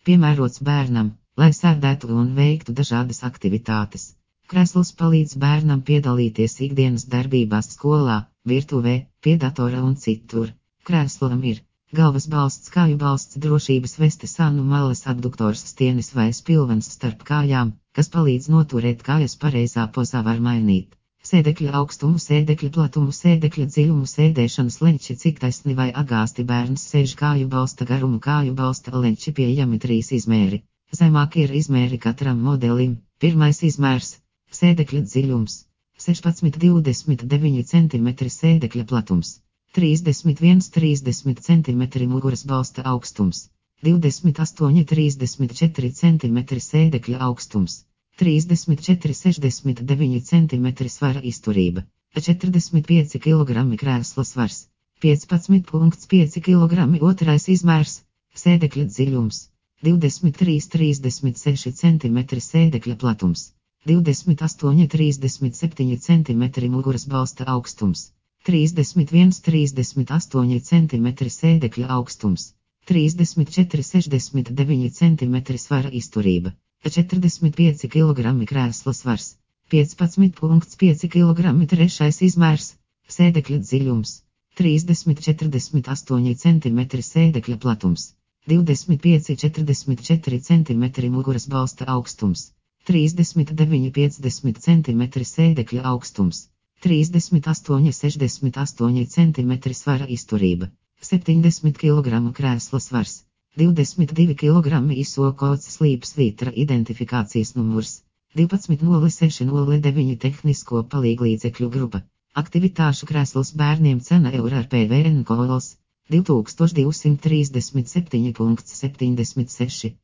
piemērots bērnam, lai sēdētu un veiktu dažādas aktivitātes. Krēsls palīdz bērnam piedalīties ikdienas darbībās skolā, virtuvē, pie datora un citur. Krēslam ir galvas balsts, kāju balsts, drošības veste, sānu malas, abduktors, stienis vai spilvens starp kājām, kas palīdz noturēt kājas pareizā pozā, var mainīt sēdekļa augstumu, sēdekļa platumu, sēdekļa dziļumu, sēdēšanas leņķi, cik taisni vai agāsti bērns sēž, kāju balsta garumu, kāju balsta leņķi, pieejami 3 izmēri. Zemākie ir izmēri katram modelim. Pirmais izmērs - sēdekļa dziļums 16–29 cm, sēdekļa platums 31–30 cm, muguras balsta augstums 28–34 cm, sēdekļa augstums 34–69 cm, svara izturība 45 kg, krēsla svars 15,5 kg. Otrais izmērs - sēdekļa dziļums 23–36 cm, sēdekļa platums 28–37 cm, muguras balsta augstums 31–38 cm, sēdekļa augstums 34–69 cm, svara izturība 45 kg, krēsla svars 15,5 kg. Trešais izmērs - sēdekļa dziļums 30–48 cm, sēdekļa platums 25–44 cm, muguras balsta augstums 39–50 cm, sēdekļa augstums 38–68 cm, svara izturība 70 kg, krēsla svars 22 kg. ISO kods slīpsvītra identifikācijas numurs 120609, tehnisko palīglīdzekļu grupa. Aktivitāšu krēsls bērniem, cena eiro ar PVN kods 2237,76.